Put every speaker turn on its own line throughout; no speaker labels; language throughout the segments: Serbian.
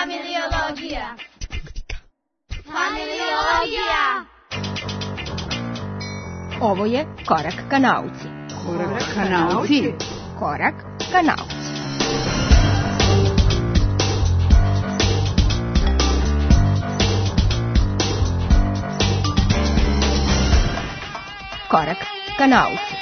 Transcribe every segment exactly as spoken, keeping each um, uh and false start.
Familiologija. Familiologija.
Ovo je Korak ka nauci.
Korak ka nauci.
Korak ka nauci. Korak ka nauci.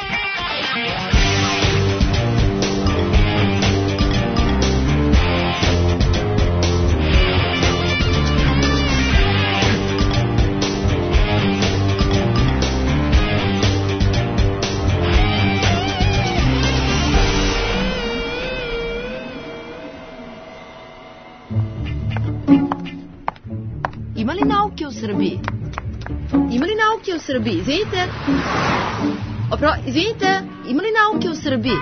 Ima li nauke u Srbiji? Ima li nauke u Srbiji? Izvinite. Opro, izvinite, ima li nauke u Srbiji?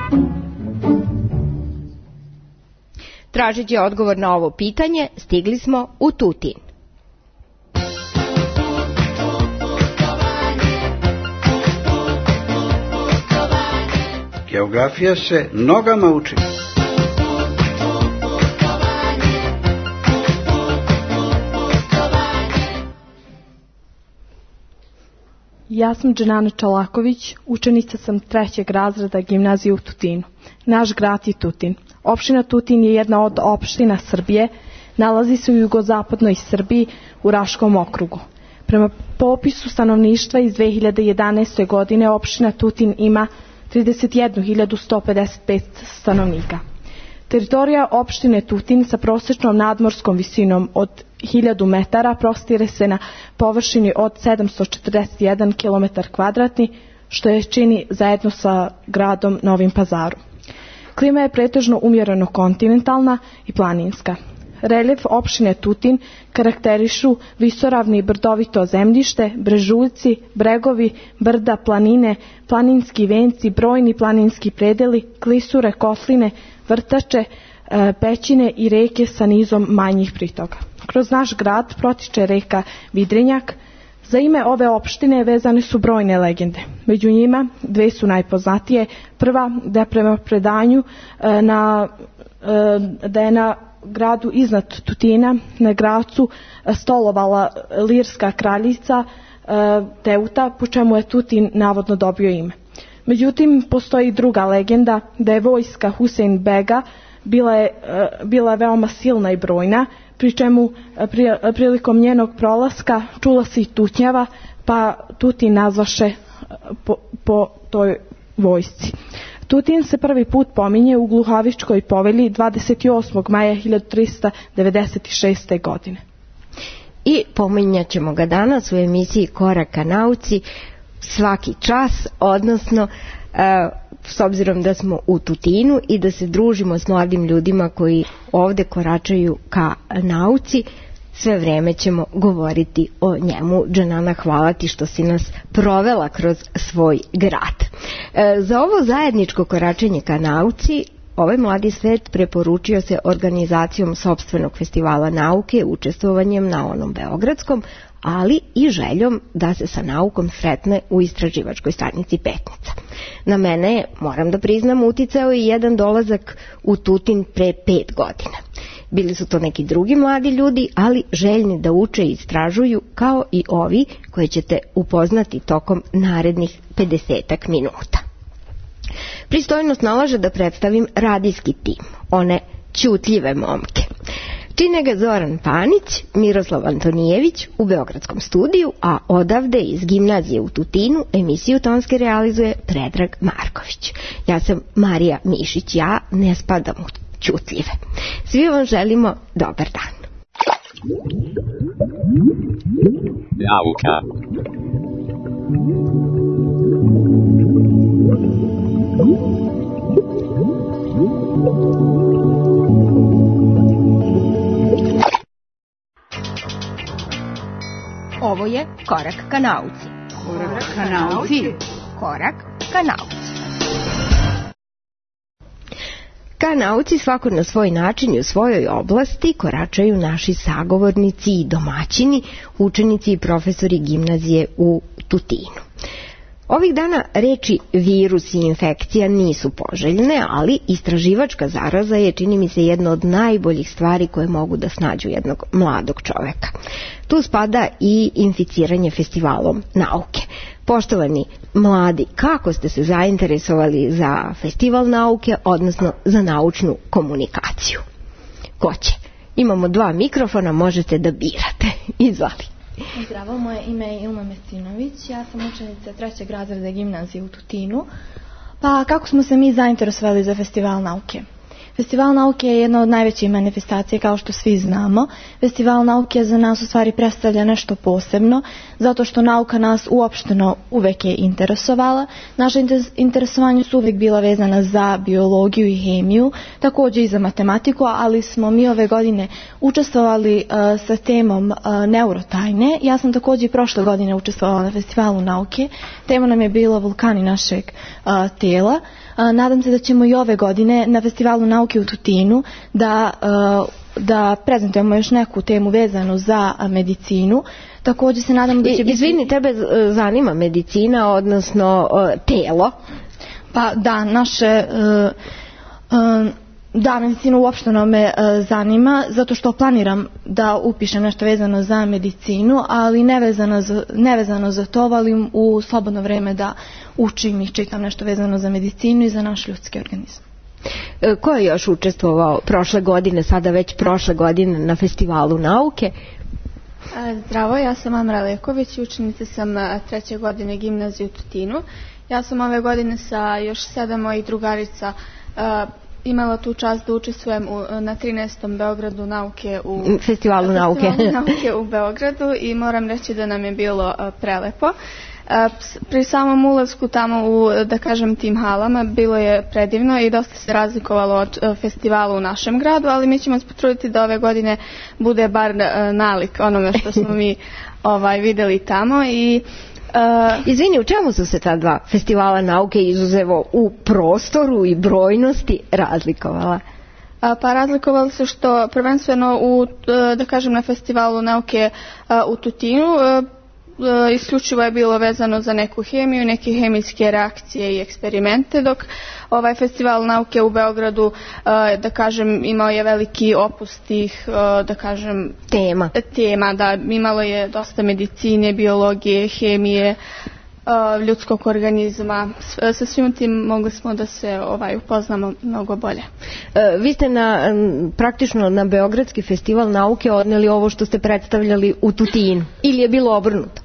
Tražeći odgovor na ovo pitanje, stigli smo u Tutin.
Geografija se nogama uči.
Ja sam Dženana Čalaković, učenica sam trećeg razreda gimnazije u Tutinu. Naš grad je Tutin. Opština Tutin je jedna od opština Srbije, nalazi se u jugozapadnoj Srbiji u Raškom okrugu. Prema popisu stanovništva iz dve hiljade jedanaeste. godine opština Tutin ima trideset jednu hiljadu sto pedeset pet stanovnika. Teritorija opštine Tutin sa prosječnom nadmorskom visinom od hiljadu metara prostire se na površini od sedamsto četrdeset jedan kilometar kvadratni, što je čini zajedno sa gradom Novim Pazarom. Klima je pretežno umjereno kontinentalna i planinska. Reljef opštine Tutin karakterišu visoravni i brdovito zemljište, brežuljci, bregovi, brda, planine, planinski venci, brojni planinski predeli, klisure, kotline, vrtače, pećine i reke sa nizom manjih pritoka. Kroz naš grad protiče reka Vidrinjak. Za ime ove opštine vezane su brojne legende. Među njima dve su najpoznatije. Prva, da prema predanju na, da je na gradu iznad Tutina, na Gracu, stolovala lirska kraljica Teuta, po čemu je Tutin navodno dobio ime. Međutim, postoji druga legenda da je vojska Husein Bega bila je, bila je veoma silna i brojna, pri čemu prilikom njenog prolaska čula se i tutnjava, pa Tutin nazvaše po, po toj vojsci. Tutin se prvi put pominje u Gluhavičkoj povelji dvadeset osmog maja hiljadu trista devedeset šeste. godine.
I pominjat ćemo ga danas u emisiji Korak ka nauci svaki čas, odnosno e, s obzirom da smo u Tutinu i da se družimo s mladim ljudima koji ovde koračaju ka nauci, sve vreme ćemo govoriti o njemu. Dženana, hvala ti što si nas provela kroz svoj grad. E, za ovo zajedničko koračenje ka nauci ovaj mladi svet preporučio se organizacijom sopstvenog festivala nauke, učestvovanjem na onom beogradskom, ali i željom da se sa naukom sretne u istraživačkoj stanici Petnica. Na mene je, moram da priznam, uticao i jedan dolazak u Tutin pre pet godina. Bili su to neki drugi mladi ljudi, ali željni da uče i istražuju, kao i ovi koje ćete upoznati tokom narednih pedesetak minuta. Pristojnost nalaže da predstavim radijski tim, one ćutljive momke. Čine ga Zoran Panić, Miroslav Antonijević u beogradskom studiju, a odavde iz gimnazije u Tutinu emisiju tonske realizuje Predrag Marković. Ja sam Marija Mišić, ja ne spadam u ćutljive. Svi vam želimo dobar dan.
Nauka.
Ovo je Korak ka nauci.
Korak ka nauci.
Korak ka nauci. Ka nauci svako na svoj način i u svojoj oblasti koračaju naši sagovornici i domaćini, učenici i profesori gimnazije u Tutinu. Ovih dana reči virus i infekcija nisu poželjne, ali istraživačka zaraza je, čini mi se, jedna od najboljih stvari koje mogu da snađu jednog mladog čoveka. Tu spada i inficiranje festivalom nauke. Poštovani mladi, kako ste se zainteresovali za festival nauke, odnosno za naučnu komunikaciju? Ko će? Imamo dva mikrofona, možete da birate. Izvali.
Zdravo, moje ime je Ilma Mesinović, ja sam učenica trećeg razreda gimnazije u Tutinu. Pa kako smo se mi zainteresovali za festival nauke? Festival nauke je jedna od najvećih manifestacija, kao što svi znamo. Festival nauke za nas u stvari predstavlja nešto posebno, zato što nauka nas uopšteno uvek je interesovala. Naša interesovanja su uvek bila vezana za biologiju i hemiju, također i za matematiku, ali smo mi ove godine učestvovali uh, sa temom uh, neurotajne. Ja sam također i prošle godine učestvovala na festivalu nauke. Tema nam je bilo vulkani našeg uh, tela. Nadam se da ćemo i ove godine na festivalu nauke u Tutinu da, da prezentujemo još neku temu vezanu za medicinu. Također se nadam da će biti...
Izvini, tebe zanima medicina, odnosno telo?
Pa da, naše... Da, medicina uopšteno me zanima, zato što planiram da upišem nešto vezano za medicinu, ali nevezano za, nevezano za to, volim u slobodno vreme da učim i čitam nešto vezano za medicinu i za naš ljudski organizam.
Ko je još učestvovao prošle godine, sada već prošle godine na festivalu nauke?
Zdravo, ja sam Amra Leković, učenica sam treće godine gimnazije u Tutinu. Ja sam ove godine sa još sedam mojih drugarica imala tu čast da učestvujem u, na trinaestom Beogradu nauke u
festivalu nauke.
Festivalu nauke u Beogradu i moram reći da nam je bilo uh, prelepo. Uh, pri samom ulasku tamo u, da kažem, tim halama bilo je predivno i dosta se razlikovalo od uh, festivala u našem gradu, ali mi ćemo se potruditi da ove godine bude bar uh, nalik onome što smo mi ovaj videli tamo i
Uh, Izvini, u čemu su se ta dva festivala nauke izuzevo u prostoru i brojnosti razlikovala?
A, pa razlikovali se što prvenstveno u, da kažem, na festivalu nauke a, u Tutinu a, a, isključivo je bilo vezano za neku hemiju, neke hemijske reakcije i eksperimente, dok ovaj festival nauke u Beogradu, a, da kažem, imao je veliki opus tih, a, da kažem,
tema.
tema, da imalo je dosta medicine, biologije, hemije, a, ljudskog organizma. Sa svim tim mogli smo da se ovaj upoznamo mnogo bolje.
E, vi ste na, praktično na Beogradski festival nauke odneli ovo što ste predstavljali u Tutinu, ili je bilo obrnuto?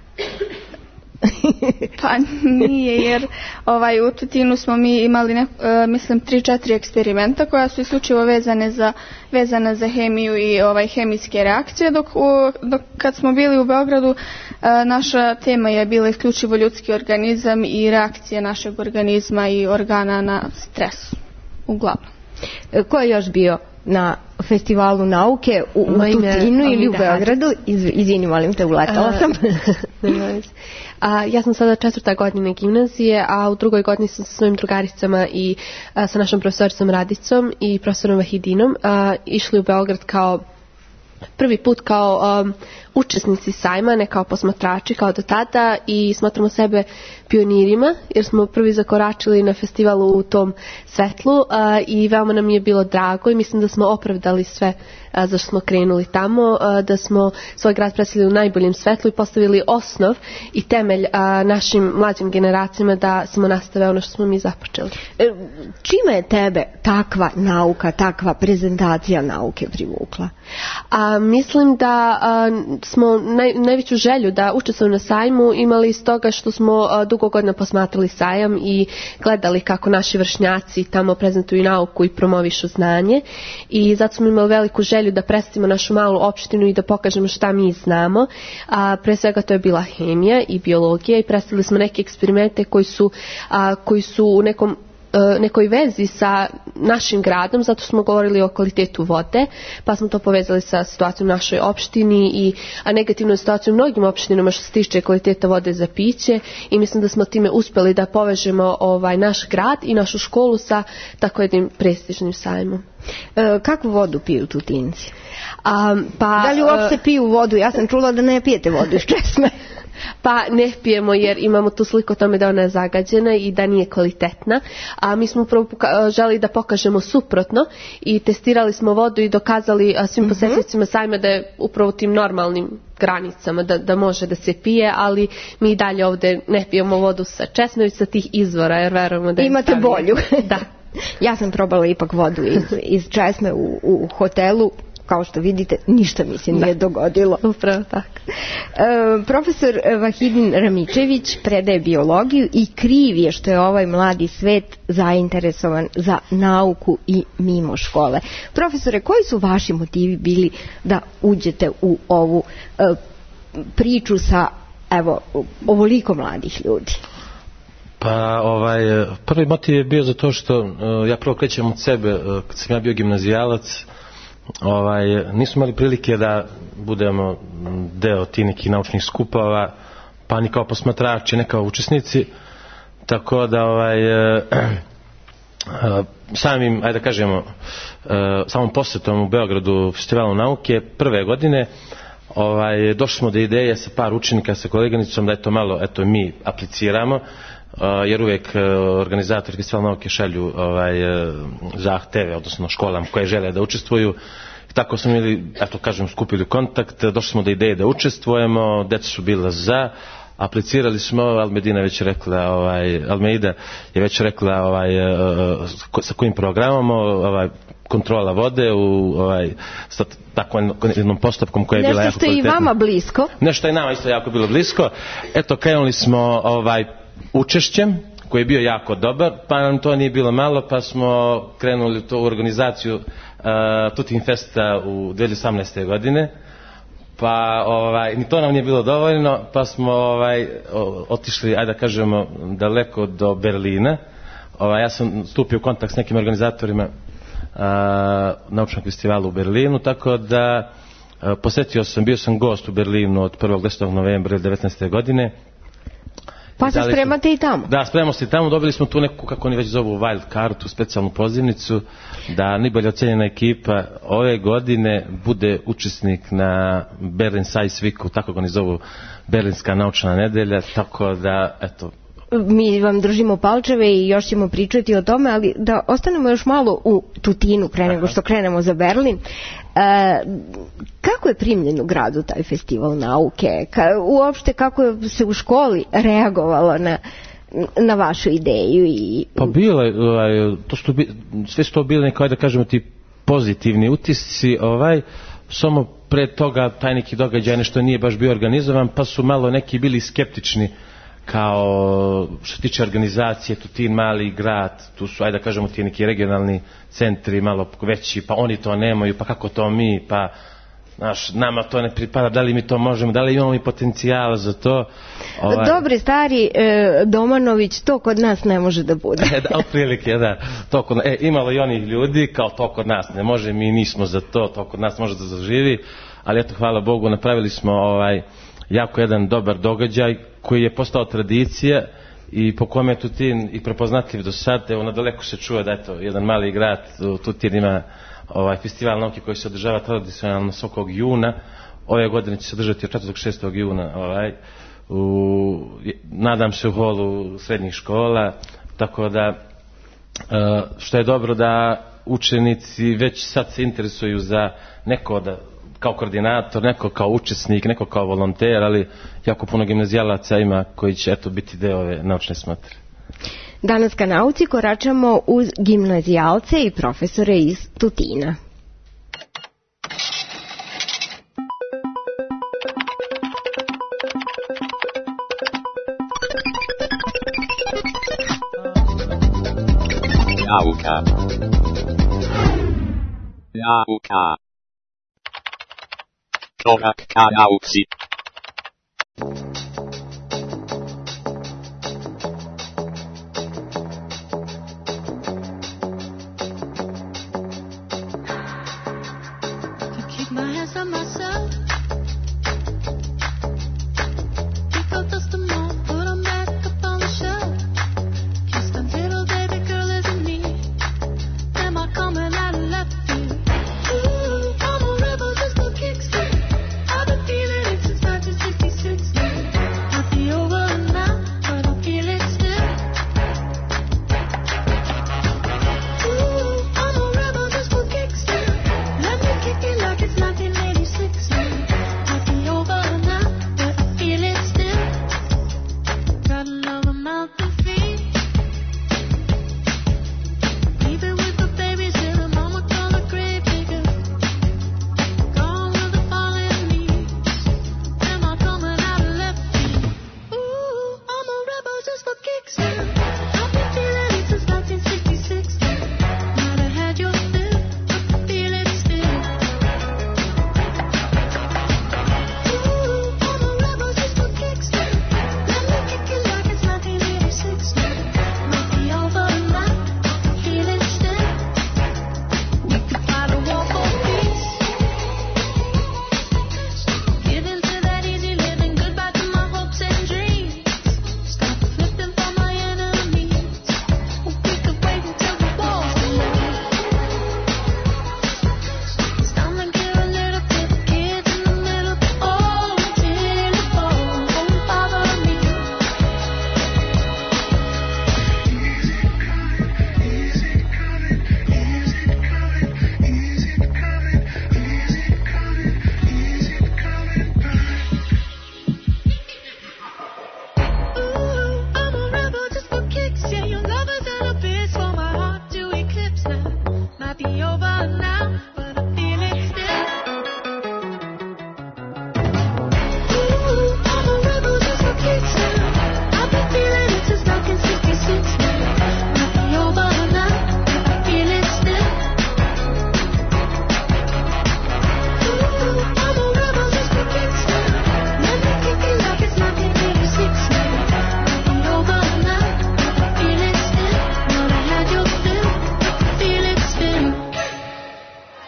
Pa nije, jer ovaj, u Tutinu smo mi imali ne, uh, mislim tri četiri eksperimenta koja su isključivo vezane za, vezane za hemiju i ovaj, hemijske reakcije, dok, u, dok kad smo bili u Beogradu uh, naša tema je bila isključivo ljudski organizam i reakcije našeg organizma i organa na stres, uglavnom.
Ko je još bio na festivalu nauke u, u Tutinu ili u Beogradu? Iz, izvini, molim te, uletala sam.
A, ja sam sada četvrta godina gimnazije, a u drugoj godini sam sa svojim drugaricama i a, sa našom profesoricom Radicom i profesorom Vahidinom a, išli u Beograd kao prvi put kao um, učesnici sajma, ne kao posmatrači kao do tada, i smatramo sebe pionirima jer smo prvi zakoračili na festivalu u tom svetlu uh, i veoma nam je bilo drago i mislim da smo opravdali sve uh, zašto smo krenuli tamo, uh, da smo svoj grad predstavili u najboljem svetlu i postavili osnov i temelj uh, našim mlađim generacijama da smo nastave ono što smo mi započeli.
Čime je tebe takva nauka, takva prezentacija nauke privukla?
A, mislim da a, smo naj, najveću želju da učestvujemo na sajmu imali iz toga što smo a, dugo godina posmatrali sajam i gledali kako naši vršnjaci tamo prezentuju nauku i promovišu znanje, i zato smo imali veliku želju da predstavimo našu malu opštinu i da pokažemo šta mi znamo. A, pre svega to je bila hemija i biologija i predstavili smo neke eksperimente koji su, a, koji su u nekom nekoj vezi sa našim gradom, zato smo govorili o kvalitetu vode, pa smo to povezali sa situacijom u našoj opštini i a negativnom situacijom u mnogim opštinama što se tiče kvaliteta vode za piće, i mislim da smo time uspeli da povežemo ovaj naš grad i našu školu sa tako jednim prestižnim sajmom.
E, kakvu vodu piju Tutinci?
A, pa,
da li uopšte piju vodu? Ja sam čula da ne pijete vodu iz česme.
pa ne pijemo jer imamo tu sliku o tome da ona je zagađena i da nije kvalitetna. A mi smo upravo želi da pokažemo suprotno i testirali smo vodu i dokazali svim posjetiteljima sajma da je upravo tim normalnim granicama da, da može da se pije, ali mi i dalje ovdje ne pijemo vodu sa česme, već sa tih izvora, jer verujemo da je
imate
stavljeno.
bolju.
Da.
Ja sam probala ipak vodu iz, iz česme u, u hotelu. Kao što vidite, ništa mi se nije dogodilo.
Upravo tako.
E, profesor Vahidin Ramičević predaje biologiju i kriv je što je ovaj mladi svet zainteresovan za nauku i mimo škole. Profesore, koji su vaši motivi bili da uđete u ovu e, priču sa, evo, ovoliko mladih ljudi?
Pa ovaj, prvi motiv je bio zato što ja prvo krećem od sebe, kad sam ja bio gimnazijalac, ovaj, nismo imali prilike da budemo deo tih nekih naučnih skupova, pa ni kao posmatrači, ne kao učesnici, tako da ovaj, samim, ajde da kažemo, samom posjetom u Beogradu festivalu nauke prve godine, ovaj, došli smo do ideje sa par učenika, sa koleganicom, da eto malo, eto mi apliciramo, jer uvijek organizatori festivala nauke šalju ovaj, zahteve, odnosno školama koje žele da učestvuju. Tako smo imali, eto kažem, skupili kontakt, došli smo do ideje da učestvujemo, deca su bila za, aplicirali smo, Almedina već rekla, ovaj, Almeida je već rekla ovaj, sa kojim programom, ovaj, kontrola vode u ovaj, sa takvom jednom postupkom koja je bila jako kvalitetna.
Nešto što je i vama blisko.
Nešto je nama isto jako bilo blisko. Eto, krenuli smo ovaj, učešćem koji je bio jako dobar, pa nam to nije bilo malo, pa smo krenuli to u organizaciju uh, Tutin Festa u dvije hiljade osamnaeste. godine, pa ovaj, ni to nam nije bilo dovoljno, pa smo ovaj, otišli, ajde da kažemo, daleko do Berlina. Ovaj, ja sam stupio u kontakt s nekim organizatorima uh, naučnog festivala u Berlinu, tako da uh, posjetio sam, bio sam gost u Berlinu od prvog do desetog novembra devetnaeste. godine.
Pa se spremate i tamo?
Da, spremamo se i tamo. Dobili smo tu neku, kako oni već zovu, wild card, tu specijalnu pozivnicu, da najbolje ocenjena ekipa ove godine bude učesnik na Berlin Science Weeku, tako ga oni zovu, Berlinska naučna nedelja, tako da, eto,
mi vam držimo palčeve i još ćemo pričati o tome, ali da ostanemo još malo u Tutinu pre nego što krenemo za Berlin. E, kako je primljen u gradu taj festival nauke? Ka, uopšte kako je se u školi reagovalo na, na vašu ideju? I...
Pa bilo je, ovaj, to su, sve su to bili neko, da kažemo, ti pozitivni utisci, ovaj, samo pre toga taj neki događaj nešto nije baš bio organizovan, pa su malo neki bili skeptični kao što tiče organizacije, Tutin mali grad, tu su, ajde da kažemo, ti neki regionalni centri malo veći, pa oni to nemaju, pa kako to mi, pa znaš, nama to ne pripada, da li mi to možemo, da li imamo i potencijala za to. Ovaj...
Dobri stari e, Domanović, to kod nas ne može da bude.
E, da, otprilike, da, to kod, e, imalo i onih ljudi, kao to kod nas ne može, mi nismo za to, to kod nas može da zaživi, ali eto, hvala Bogu, napravili smo ovaj, jako jedan dobar događaj koji je postao tradicija i po kome je Tutin i prepoznatljiv do sad. Evo, nadaleko se čuje da eto, jedan mali grad, Tutin ima ovaj, festival nauke koji se održava tradicionalno svakog juna. Ove godine će se održati od četvrtog do šestog juna. Ovaj, u, nadam se u holu srednjih škola, tako da što je dobro da učenici već sad se interesuju za neko da kao koordinator, neko kao učesnik, neko kao volonter, ali jako puno gimnazijalaca ima koji će eto biti deo ove naučne smotre.
Danas ka nauci koračamo uz gimnazijalce i profesore iz Tutina.
Nauka. Nauka. Korak ka nauci.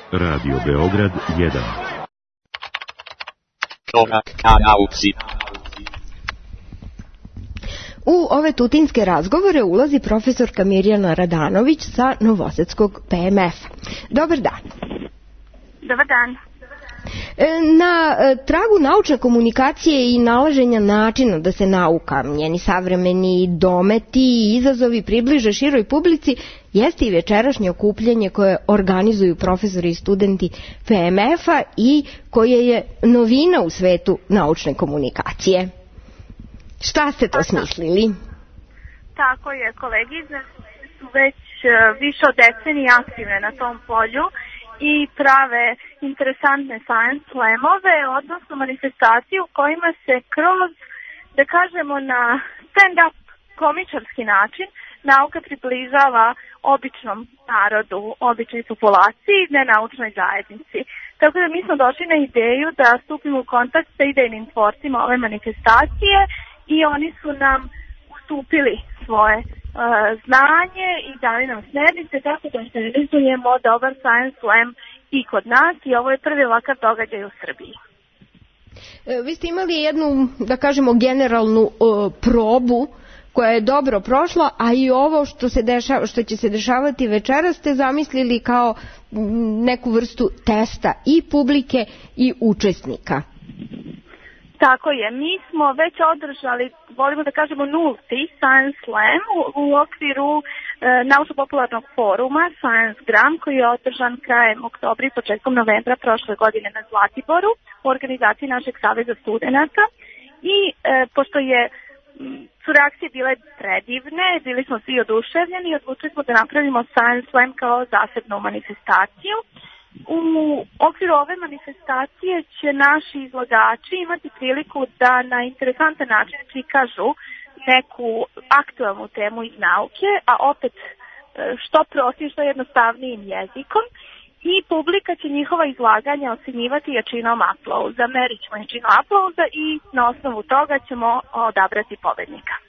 Radio Beograd jedan.
Korak ka nauci.
U ove tutinske razgovore ulazi profesorka Mirjana Radanović sa Novosadskog P M F. Dobar dan.
Dobar dan.
Na tragu naučne komunikacije i nalaženja načina da se nauka, njeni savremeni dometi i izazovi približe široj publici, jeste i večerašnje okupljanje koje organizuju profesori i studenti P M F-a i koje je novina u svetu naučne komunikacije. Šta ste to smislili?
Tako je, kolegice su već više od decenije aktivne na tom polju i prave interesantne science slamove, odnosno manifestacije u kojima se kroz, da kažemo, na stand-up komičarski način nauka približava običnom narodu, običnoj populaciji, nenaučnoj zajednici. Tako da mi smo došli na ideju da stupimo u kontakt sa idejnim tvorcima ove manifestacije i oni su nam ustupili svoje uh, znanje i dali nam smernice tako da organizujemo dobar science slam i kod nas i ovo je prvi ovakav događaj u Srbiji.
E, vi ste imali jednu, da kažemo, generalnu uh, probu koja je dobro prošla, a i ovo što, se dešava, što će se dešavati večera ste zamislili kao neku vrstu testa i publike i učesnika.
Tako je, mi smo već održali, volimo da kažemo, nulti Science Slam u, u okviru e, naučno-popularnog foruma Science Gram koji je održan krajem oktobra i početkom novembra prošle godine na Zlatiboru u organizaciji našeg saveza studenata i e, pošto je su reakcije bile predivne, bili smo svi oduševljeni i odlučili smo da napravimo Science Slam kao zasebnu manifestaciju. U okviru ove manifestacije će naši izlagači imati priliku da na interesantan način prikažu neku aktualnu temu iz nauke, a opet što prostim, što jednostavnijim jezikom i publika će njihova izlaganja ocenjivati jačinom aplauza. Merit ćemo jačinu aplauza i na osnovu toga ćemo odabrati pobednika.
E,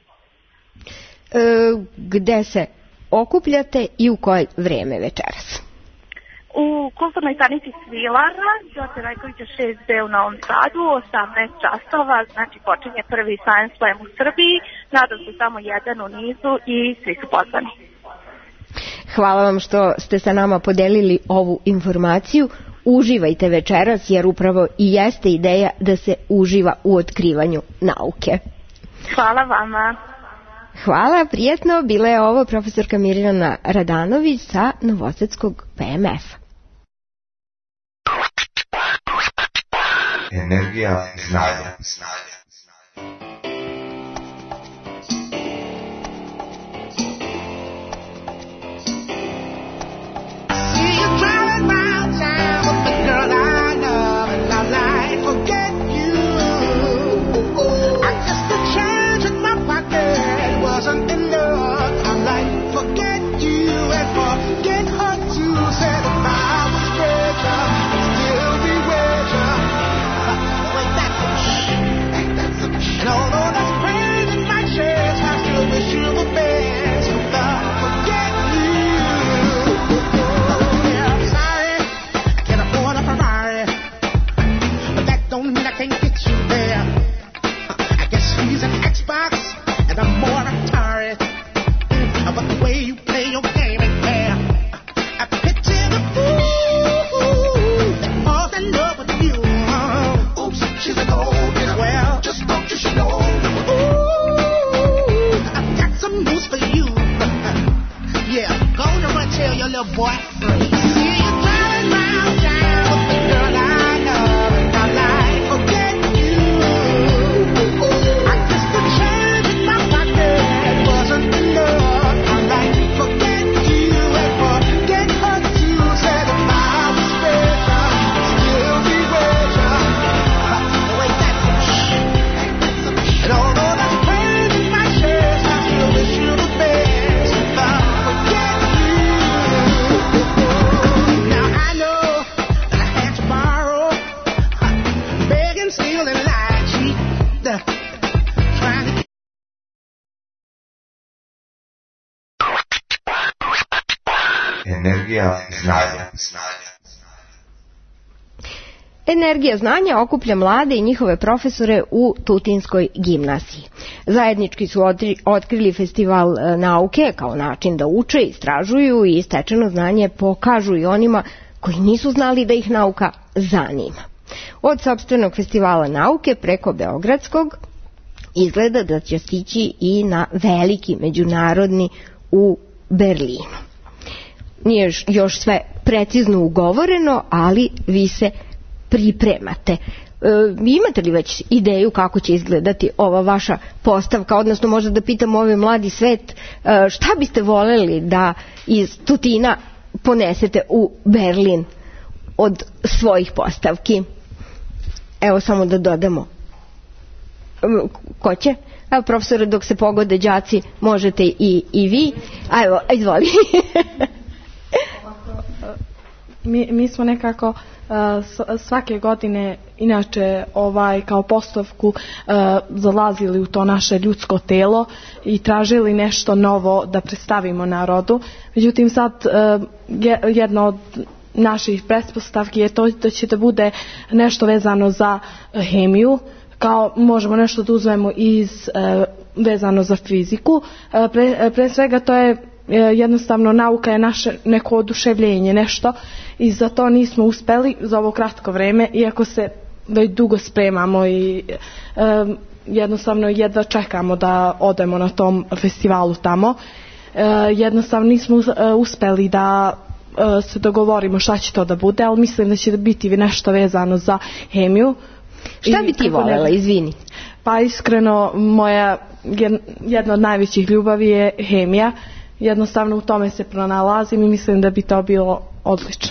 gde se okupljate i u koje vreme večeras?
U kulturnoj stanici Svilara, Đorđe Rajkovića šest B u Novom Sadu, osamnaest časova, znači počinje prvi Science Slam u Srbiji, nadam se samo jedan u nizu i svi su pozvani.
Hvala vam što ste sa nama podelili ovu informaciju. Uživajte večeras jer upravo i jeste ideja da se uživa u otkrivanju nauke.
Hvala vama.
Hvala, prijetno. Bila je ovo profesorka Mirjana Radanović sa Novosadskog P M F.
Energija znanja. Energija znanja.
Energija znanja okuplja mlade i njihove profesore u Tutinskoj gimnaziji. Zajednički su otkrili festival nauke kao način da uče, istražuju i stečeno znanje pokažu i onima koji nisu znali da ih nauka zanima. Od sopstvenog festivala nauke preko Beogradskog izgleda da će stići i na veliki međunarodni u Berlinu. Nije još sve precizno ugovoreno, ali vi se pripremate. E, imate li već ideju kako će izgledati ova vaša postavka, odnosno možda da pitamo ovaj mladi svet, e, šta biste voljeli da iz Tutina ponesete u Berlin od svojih postavki? Evo samo da dodamo. Ko će? Evo, profesore, dok se pogode đaci, možete i, i vi. A evo, izvoli.
mi, mi smo nekako uh, svake godine, inače, ovaj, kao postavku uh, zalazili u to naše ljudsko telo i tražili nešto novo da predstavimo narodu. Međutim, sad uh, jedno od naših pretpostavki je to da će da bude nešto vezano za hemiju, kao možemo nešto da uzmemo iz e, vezano za fiziku. E, pre, pre svega to je e, jednostavno nauka je naše neko oduševljenje, nešto, i za to nismo uspeli za ovo kratko vreme, iako se već dugo spremamo i e, jednostavno jedva čekamo da odemo na tom festivalu tamo. E, jednostavno nismo e, uspeli da e, se dogovorimo šta će to da bude, ali mislim da će biti nešto vezano za hemiju.
Šta bi ti voljela, izvini?
Pa iskreno, moja jedna od najvećih ljubavi je hemija. Jednostavno u tome se pronalazim i mislim da bi to bilo odlično.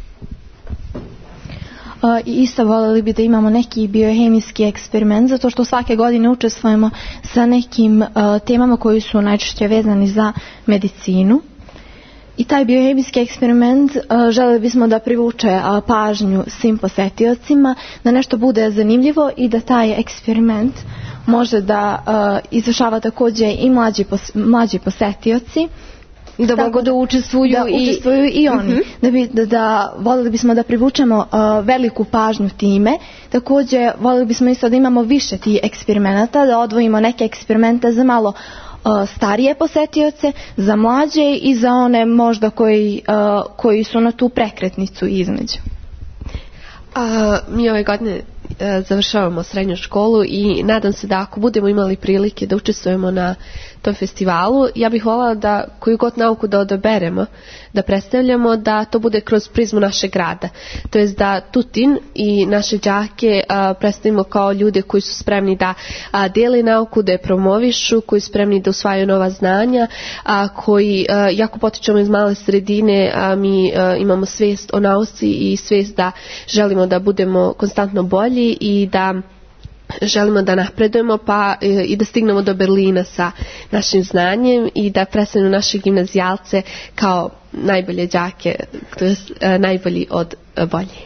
I isto voljeli bi da imamo neki biohemijski eksperiment, zato što svake godine učestvujemo sa nekim uh, temama koji su najčešće vezani za medicinu. I taj biohemijski eksperiment uh, želeli bismo da privuče uh, pažnju svim posetiocima, da nešto bude zanimljivo i da taj eksperiment može da uh, izvršava također i mlađi, pos, mlađi posetioci.
Da mogu da učestvuju,
da
i...
učestvuju i oni.
Uh-huh.
Da, bi, da, da voljeli bismo da privučemo uh, veliku pažnju time. Također voljeli bismo isto da imamo više tih eksperimenata, da odvojimo neke eksperimente za malo starije posetioce, za mlađe i za one možda koji, uh, koji su na tu prekretnicu između.
A, mi ove godine e, završavamo srednju školu i nadam se da ako budemo imali prilike da učestvujemo na tom festivalu, ja bih voljela da koju god nauku da odaberemo, da predstavljamo, da to bude kroz prizmu našeg grada. To jest da Tutin i naše đake a, predstavimo kao ljude koji su spremni da a, dele nauku, da je promovišu, koji su spremni da usvajaju nova znanja, a, koji a, jako potičemo iz male sredine, a mi a, imamo svijest o nauci i svijest da želimo da budemo konstantno bolji i da želimo da napredujemo pa e, i da stignemo do Berlina sa našim znanjem i da predstavimo naše gimnazijalce kao najbolje đake, to je e, najbolji od e, bolji.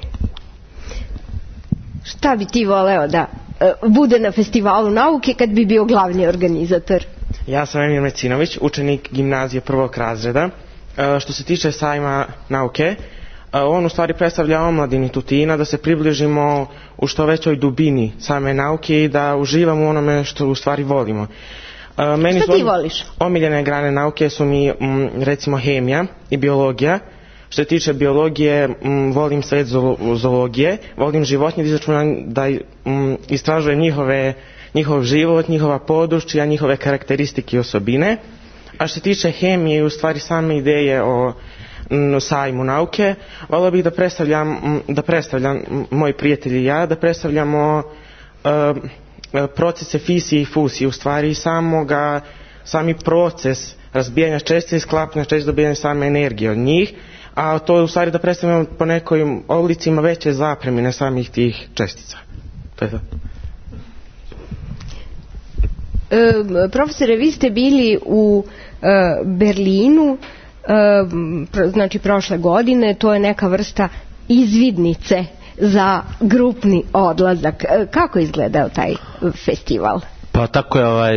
Šta bi ti voleo da e, bude na festivalu nauke kad bi bio glavni organizator?
Ja sam Emir Mecinović, učenik gimnazije prvog razreda. E, što se tiče sajma nauke, on u stvari predstavlja omladini Tutina da se približimo u što većoj dubini same nauke i da uživamo u onome što u stvari volimo. Meni
što ti voliš?
Omiljene grane nauke su mi m, recimo hemija i biologija. Što se tiče biologije, m, volim svet zoologije, volim životinje da m, istražujem njihove, njihov život, njihova područja, njihove karakteristike i osobine. A što se tiče hemije, u stvari same ideje o sajmu nauke, volio bih da predstavljam, da predstavljam moji prijatelji i ja, da predstavljamo uh, procese fisije i fusije, u stvari samoga, sami proces razbijanja čestica i sklapanja čestica, dobijanja same energije od njih, a to je u stvari da predstavljamo po nekojim oblicima veće zapremine samih tih čestica. To je to.
E, profesore, vi ste bili u e, Berlinu, znači prošle godine, to je neka vrsta izvidnice za grupni odlazak. Kako je izgledao taj festival?
Pa tako je ovaj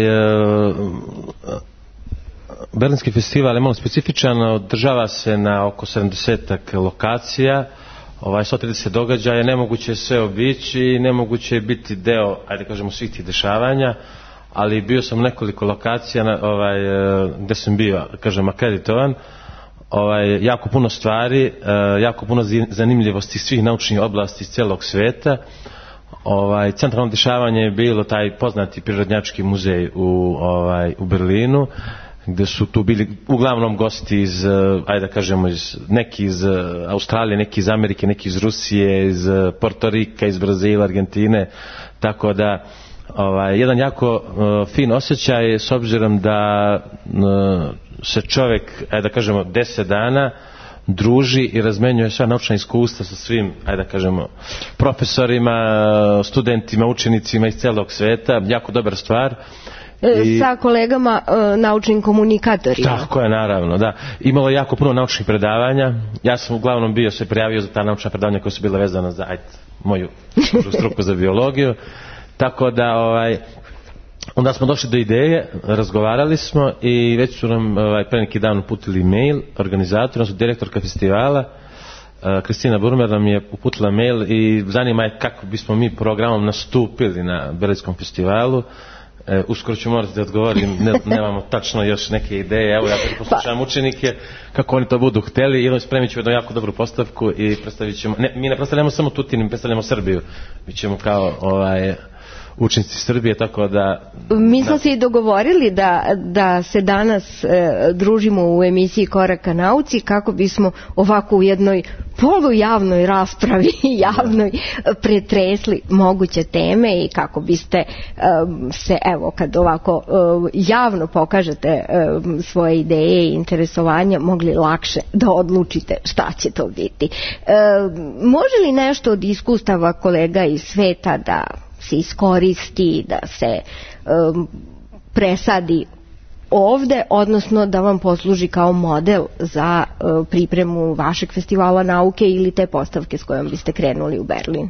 Berlinski festival je malo specifičan, održava se na oko sedamdesetak lokacija, ovaj, sto trideset događaja, nemoguće je sve obići i nemoguće je biti deo, ajde kažemo, svih tih dešavanja, ali bio sam u nekoliko lokacija na, ovaj, gde sam bio, kažem, akreditovan, ovaj, jako puno stvari, jako puno zanimljivosti svih naučnih oblasti iz cijelog sveta. Ovaj, centralno dešavanje je bilo taj poznati prirodnjački muzej u, ovaj, u Berlinu, gdje su tu bili uglavnom gosti iz, ajde da kažemo, iz, neki iz Australije, neki iz Amerike, neki iz Rusije, iz Portorika, iz Brazila, Argentine, tako da ovaj, jedan jako uh, fin osjećaj s obzirom da uh, se čovjek, ajde da kažemo, deset dana druži i razmenjuje sva naučna iskustva sa svim, ajde da kažemo, profesorima, studentima, učenicima iz cijelog sveta, jako dobra stvar.
I sa kolegama e, naučnim komunikatorima.
Tako je, naravno, da. Imalo je jako puno naučnih predavanja. Ja sam uglavnom bio se prijavio za ta naučna predavanja koja su bila vezana za ajde, moju struku za biologiju. Tako da, ovaj, onda smo došli do ideje, razgovarali smo i već su nam ovaj, pre neki dan uputili mail, organizator, su direktorka festivala, Kristina Burmer nam je uputila mail i zanima je kako bismo mi programom nastupili na Berlinskom festivalu. E, uskoro ću morati da odgovorim, ne, nemamo tačno još neke ideje, evo ja poslušavam učenike kako oni to budu hteli i spremit ćemo jednu jako dobru postavku i predstavit ćemo, ne, mi ne predstavljamo samo Tutin, mi predstavljamo Srbiju, mi ćemo kao ovaj, učenici Srbije, tako da...
Mi smo se i dogovorili da, da se danas e, družimo u emisiji Koraka nauci kako bismo ovako u jednoj polujavnoj raspravi javnoj pretresli moguće teme i kako biste e, se, evo, kad ovako e, javno pokažete e, svoje ideje i interesovanja, mogli lakše da odlučite šta će to biti. E, može li nešto od iskustava kolega iz sveta da se iskoristi, da se um, presadi ovde, odnosno da vam posluži kao model za uh, pripremu vašeg festivala nauke ili te postavke s kojom biste krenuli u Berlin?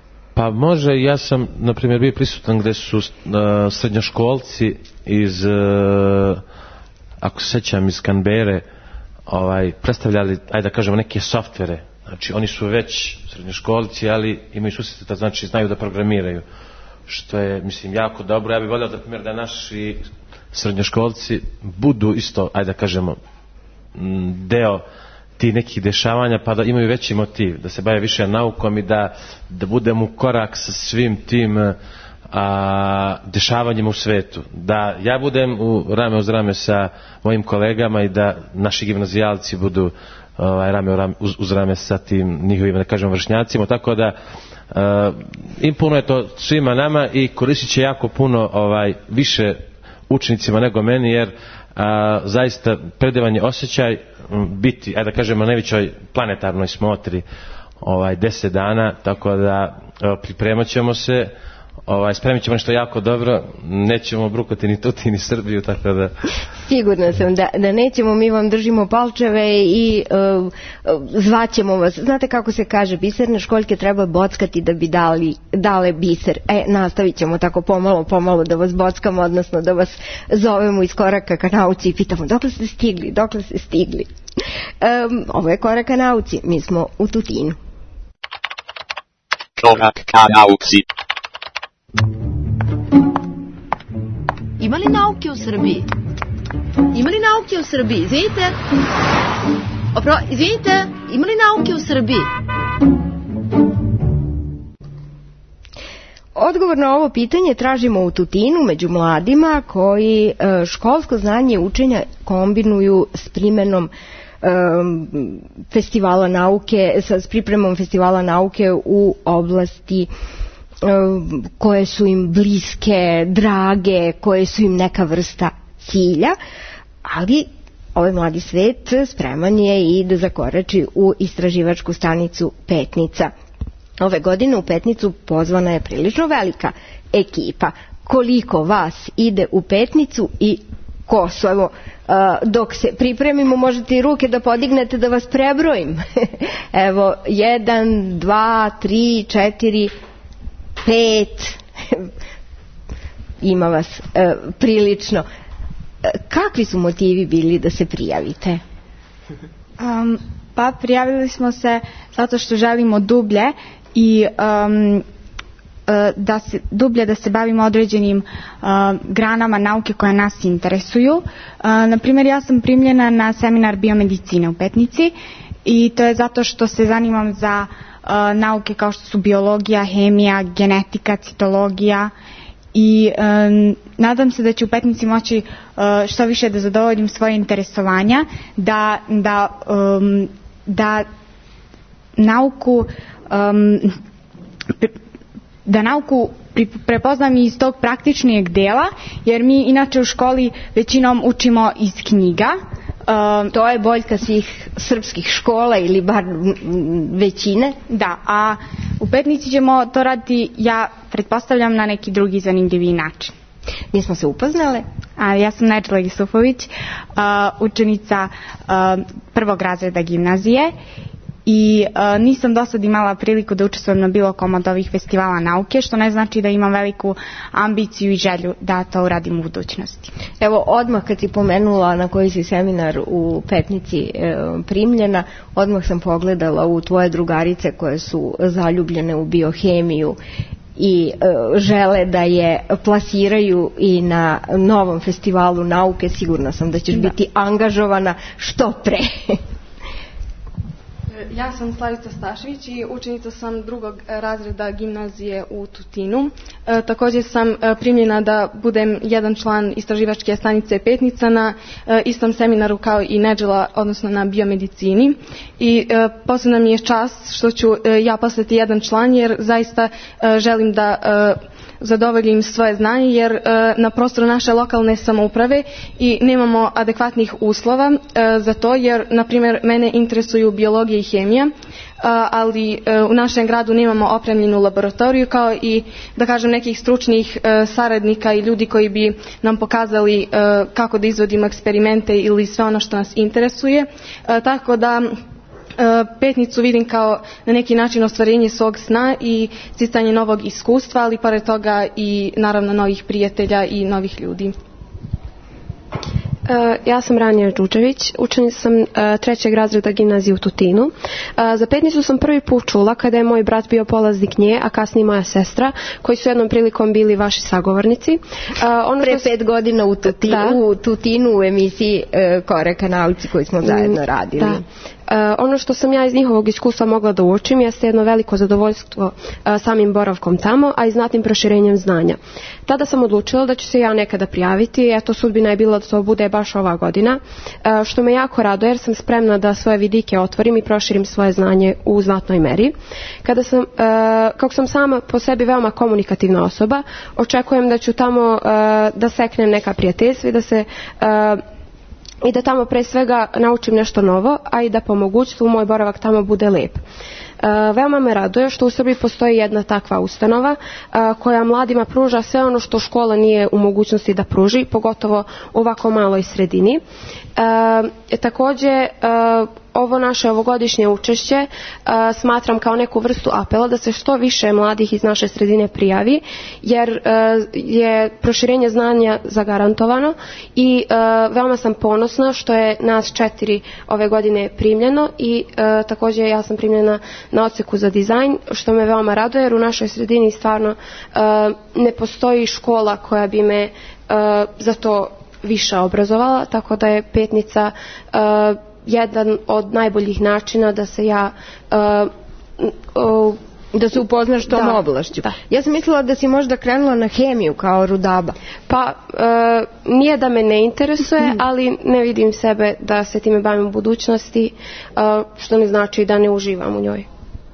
Pa može, ja sam na primjer bio prisutan gde su uh, srednjoškolci iz, uh, ako se sećam, iz Canberre, ovaj, predstavljali, ajde da kažemo, neke softvere. Znači, oni su već srednjoškolci, ali imaju susreta, znači znaju da programiraju. Što je, mislim, jako dobro. Ja bih volio da, primjer, da naši srednjoškolci budu isto, ajde da kažemo, deo tih nekih dešavanja, pa da imaju veći motiv, da se bave više naukom i da, da budemo u korak sa svim tim a, dešavanjima u svetu. Da ja budem u rame uz rame sa mojim kolegama i da naši gimnazijalci budu ovaj, rame, rame uz, uz rame sa tim njihovim, da kažem, vršnjacima, tako da uh, im puno je to svima nama i koristit će jako puno ovaj, više učenicima nego meni, jer uh, zaista predivan je osjećaj biti, ajde da kažemo, na najvećoj planetarnoj smotri ovaj, deset dana, tako da uh, pripremat ćemo se, ovaj, spremit ćemo nešto jako dobro, nećemo brukati ni Tutin ni Srbiju, tako da...
Sigurna sam da, da nećemo, mi vam držimo palčeve i uh, zvaćemo vas. Znate kako se kaže, biserne školjke treba bockati da bi dali, dale biser. E, nastavit ćemo tako pomalo, pomalo da vas bockamo, odnosno da vas zovemo iz Koraka ka nauci i pitamo dokle ste stigli, dokle ste stigli. Um, ovo je Korak ka nauci, mi smo u Tutinu.
Korak ka nauci.
Ima li nauke u Srbiji? Ima li nauke u Srbiji? Izvinite. Opro, izvinite, ima li nauke u Srbiji?
Odgovor na ovo pitanje tražimo u Tutinu među mladima koji školsko znanje učenja kombinuju s primenom um, festivala nauke, s pripremom festivala nauke u oblasti koje su im bliske, drage, koje su im neka vrsta cilja, ali ovaj mladi svet spreman je i da zakorači u istraživačku stanicu Petnica. Ove godine u Petnicu pozvana je prilično velika ekipa. Koliko vas ide u Petnicu i ko su? Evo, dok se pripremimo, možete i ruke da podignete da vas prebrojim. Evo, jedan, dva, tri, četiri, pet, ima vas e, prilično. E, kakvi su motivi bili da se prijavite?
Um,
Pa prijavili smo se zato što želimo dublje i um, da se dublje da se bavimo određenim uh, granama nauke koje nas interesuju. Uh, na primjer, ja sam primljena na seminar biomedicine u Petnici i to je zato što se zanimam za uh, nauke kao što su biologija, hemija, genetika, citologija i um, nadam se da ću u Petnici moći uh, što više da zadovoljim svoje interesovanja, da, da, um, da nauku um, da nauku prepoznam iz tog praktičnijeg dela, jer mi inače u školi većinom učimo iz knjiga.
Um, to je boljka svih srpskih škola ili bar većine.
Da, a u Petnici ćemo to raditi, ja pretpostavljam, na neki drugi zanimljiviji način.
Mi smo se upoznale.
A, ja sam Nedžela Gisufović, uh, učenica uh, prvog razreda gimnazije. I uh, nisam do sad imala priliku da učestvujem na bilo kom od ovih festivala nauke, što ne znači da imam veliku ambiciju i želju da to uradim u budućnosti.
Evo, odmah kad si pomenula na koji si seminar u Petnici e, primljena, odmah sam pogledala u tvoje drugarice koje su zaljubljene u biohemiju i e, žele da je plasiraju i na novom festivalu nauke. Sigurna sam da ćeš da. biti angažovana što pre.
Ja sam Slavica Stašević i učenica sam drugog razreda gimnazije u Tutinu. E, također sam e, primljena da budem jedan član istraživačke stanice Petnica na e, istom seminaru kao i Nedžela, odnosno na biomedicini. I e, posebno mi je čast što ću e, ja postati jedan član, jer zaista e, želim da e, zadovoljim svoje znanje, jer e, na prostoru naše lokalne samouprave i nemamo adekvatnih uslova e, za to, jer na primjer mene interesuju biologija i hemija, e, ali e, u našem gradu nemamo opremljenu laboratoriju kao i da kažem nekih stručnih e, saradnika i ljudi koji bi nam pokazali e, kako da izvodimo eksperimente ili sve ono što nas interesuje, e, tako da Petnicu vidim kao na neki način ostvarenje svog sna i sticanje novog iskustva, ali pored toga i naravno novih prijatelja i novih ljudi.
Ja sam Ranja Đuđević, učenica sam trećeg razreda gimnazije u Tutinu. Za Petnicu sam prvi put čula kada je moj brat bio polaznik nje, a kasnije moja sestra, koji su jednom prilikom bili vaši sagovornici.
Ono Pre pet godina u Tutinu, u, Tutinu, u emisiji Koraka nauci koju smo zajedno radili.
Da. Uh, ono što sam ja iz njihovog iskustva mogla da uočim jeste jedno veliko zadovoljstvo uh, samim boravkom tamo, a i znatnim proširenjem znanja. Tada sam odlučila da ću se ja nekada prijaviti, eto sudbina je bila da to bude baš ova godina, uh, što me jako raduje jer sam spremna da svoje vidike otvorim i proširim svoje znanje u znatnoj meri. Kada sam, uh, kako sam sama po sebi veoma komunikativna osoba, očekujem da ću tamo uh, da seknem neka prijateljstva i da se uh, i da tamo pre svega naučim nešto novo, a i da po mogućstvu moj boravak tamo bude lep. E, veoma me raduje što u Srbiji postoji jedna takva ustanova e, koja mladima pruža sve ono što škola nije u mogućnosti da pruži, pogotovo u ovako maloj sredini. E, također, e, ovo naše ovogodišnje učešće e, smatram kao neku vrstu apela da se što više mladih iz naše sredine prijavi, jer e, je proširenje znanja zagarantovano i e, veoma sam ponosna što je nas četiri ove godine primljeno i e, također ja sam primljena na odseku za dizajn, što me veoma raduje jer u našoj sredini stvarno e, ne postoji škola koja bi me e, za to više obrazovala, tako da je Petnica uh, jedan od najboljih načina da se ja uh, uh,
da se upoznaš tom da, oblašću. Da. Ja sam mislila da si možda krenula na hemiju kao rudaba.
Pa uh, nije da me ne interesuje, ali ne vidim sebe da se time bavim u budućnosti, uh, što ne znači da ne uživam u njoj.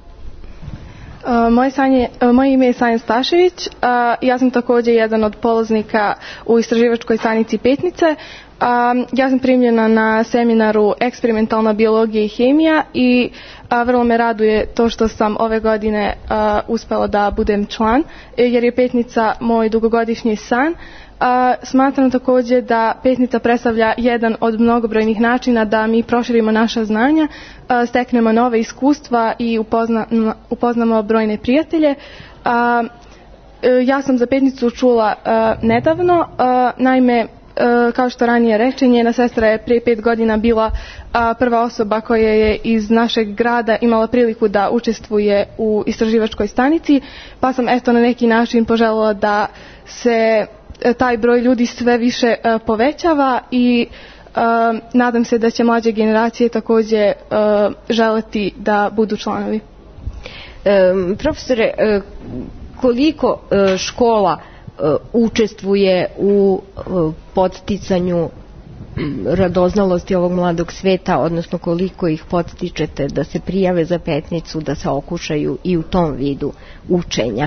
Uh, moje, sanje, uh, moje ime je Sanja Stašević, uh, ja sam također jedan od polaznika u istraživačkoj stanici Petnice. Uh, ja sam primljena na seminaru eksperimentalna biologija i hemija i uh, vrlo me raduje to što sam ove godine uh, uspela da budem član, jer je Petnica moj dugogodišnji san. Uh, smatram također da Petnica predstavlja jedan od mnogobrojnih načina da mi proširimo naša znanja, uh, steknemo nove iskustva i upozna, upoznamo brojne prijatelje. Uh, ja sam za Petnicu čula uh, nedavno, uh, naime e, kao što ranije reče, njena sestra je prije pet godina bila a, prva osoba koja je iz našeg grada imala priliku da učestvuje u istraživačkoj stanici, pa sam eto na neki način poželjela da se e, taj broj ljudi sve više e, povećava i e, nadam se da će mlađe generacije također e, želeti da budu članovi.
E, profesore, e, koliko e, škola učestvuje u podsticanju radoznalosti ovog mladog sveta, odnosno koliko ih podstičete da se prijave za Petnicu, da se okušaju i u tom vidu učenja?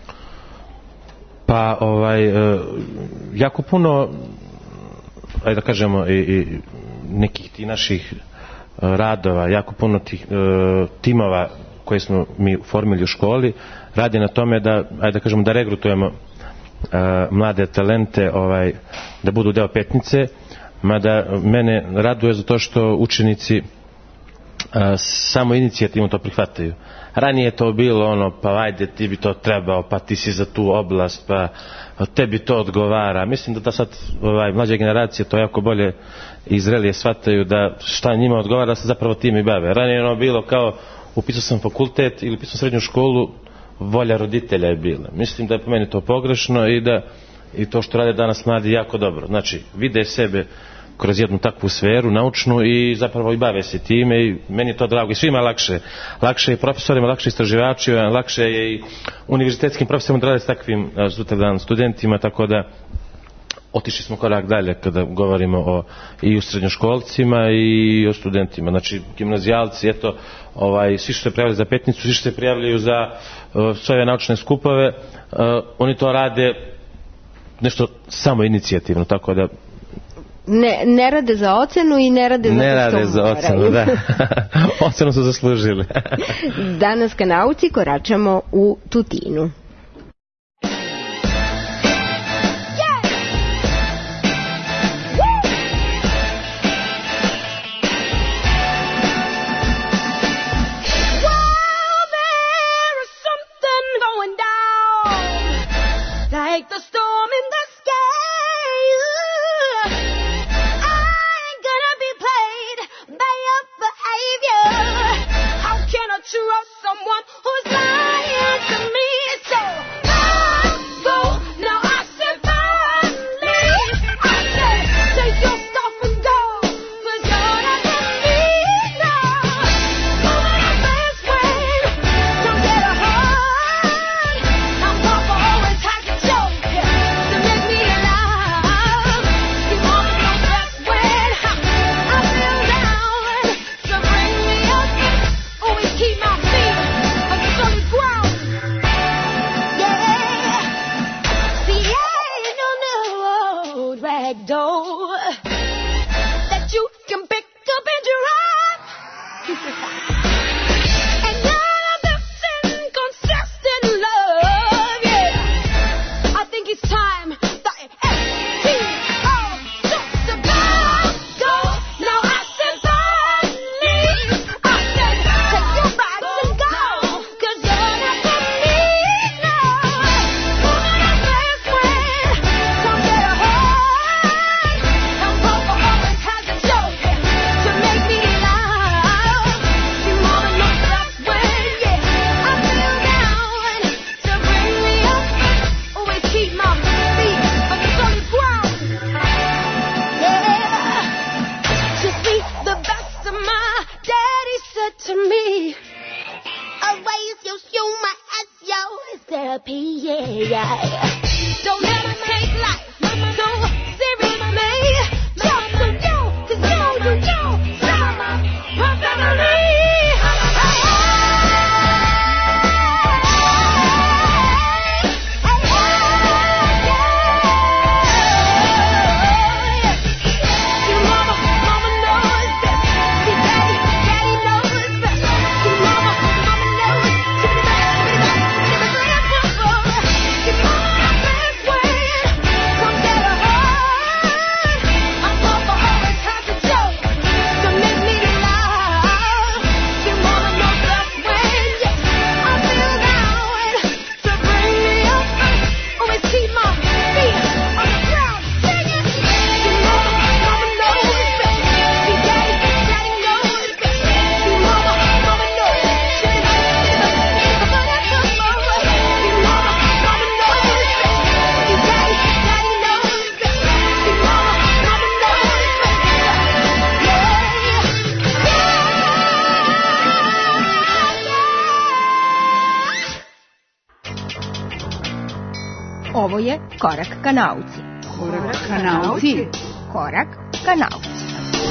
Pa ovaj jako puno, ajde da kažemo, i, i nekih ti naših radova, jako puno tih timova koje smo mi formili u školi radi na tome da, ajde da kažemo, da regrutujemo Uh, mlade talente ovaj, da budu deo Petnice, mada mene raduje zato što učenici uh, samo inicijativno to prihvataju. Ranije je to bilo ono, pa ajde ti bi to trebao, pa ti si za tu oblast, pa tebi to odgovara. Mislim da da sad ovaj, mlađe generacije to jako bolje i zrelije shvataju da šta njima odgovara se zapravo tim i bave. Ranije je ono bilo kao upisao sam fakultet ili upisao srednju školu, volja roditelja je bila. Mislim da je po meni to pogrešno i da i to što rade danas mladi jako dobro. Znači, vide sebe kroz jednu takvu sferu naučnu i zapravo i bave se time i meni je to drago i svima lakše. Lakše je i profesorima, lakše i istraživačima, lakše je i univerzitetskim profesorima da rade s takvim sutradan studentima, tako da otišli smo korak dalje kada govorimo o, i o srednjoškolcima i o studentima. Znači, gimnazijalci, eto, ovaj, svi što se prijavljaju za Petnicu, svi što se prijavljaju za uh, sve ove naučne skupove, uh, oni to rade nešto samo inicijativno, tako da
Ne, ne rade za ocenu i ne rade,
ne rade za ocenu, da. Ocenu su zaslužili.
Danas ka nauci koračamo u Tutinu.
Trust someone who's lying to me. So
therapy, yeah, yeah. Don't ever take life so serious, me. Just to know, cause know you know, summer, my family. Come on.
Ovo je Korak ka nauci.
Korak ka nauci.
Korak ka nauci.